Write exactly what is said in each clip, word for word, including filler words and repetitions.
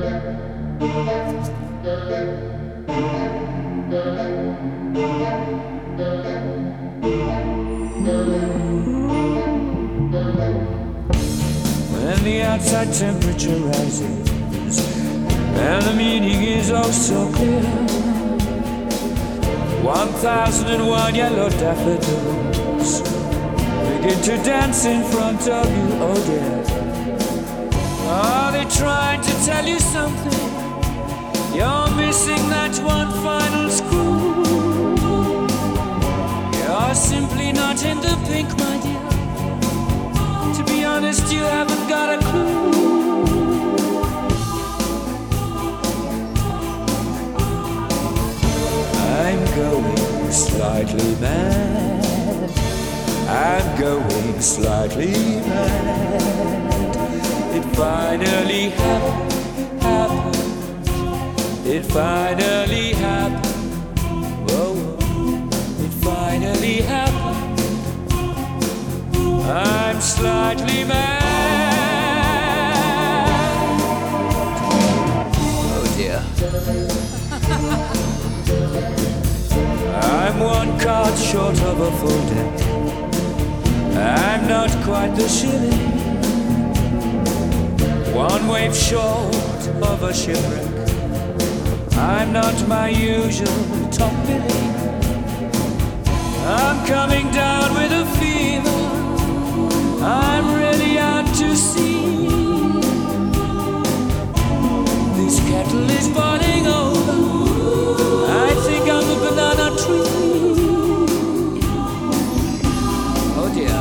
When the outside temperature rises and the meaning is oh so clear, one thousand and one yellow daffodils begin to dance in front of you, oh dear. Are they trying to tell you something? You're missing that one final screw. You're simply not in the pink, my dear. To be honest, you haven't got a clue. I'm going slightly mad. I'm going slightly mad. It finally happened, happened. It finally happened. Whoa, whoa. It finally happened. I'm slightly mad. Oh dear. I'm one card short of a full deck. I'm not quite the shilling. One wave short of a shipwreck. I'm not my usual top billing. I'm coming down with a fever. I'm really out to sea. This kettle is boiling over. I think I'm a banana tree. Oh dear.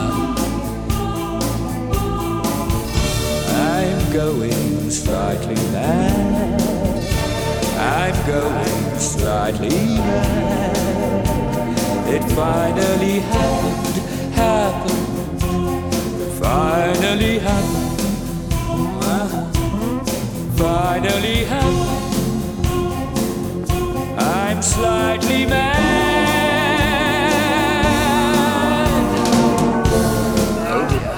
I'm going slightly mad. I'm going slightly mad. It finally happened, happened. Finally happened. Uh-huh. Finally happened. I'm slightly mad. Oh dear.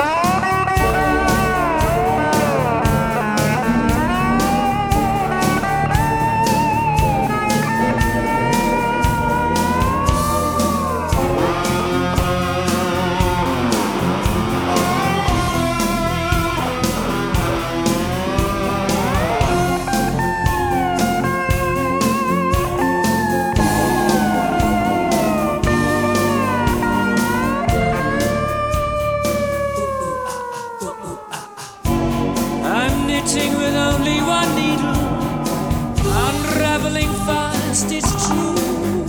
With only one needle, unraveling fast, it's true.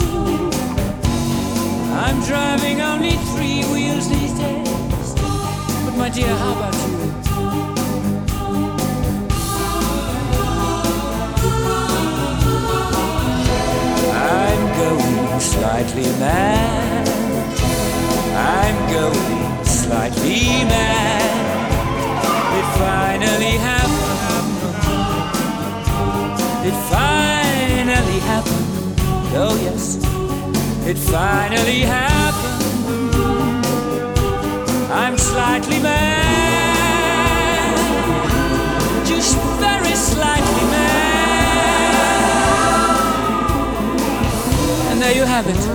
I'm driving only three wheels these days. But my dear, how about you? I'm going slightly mad. I'm going slightly mad. It finally happened. It finally happened. Oh yes, it finally happened. I'm slightly mad. Just very slightly mad. And there you have it.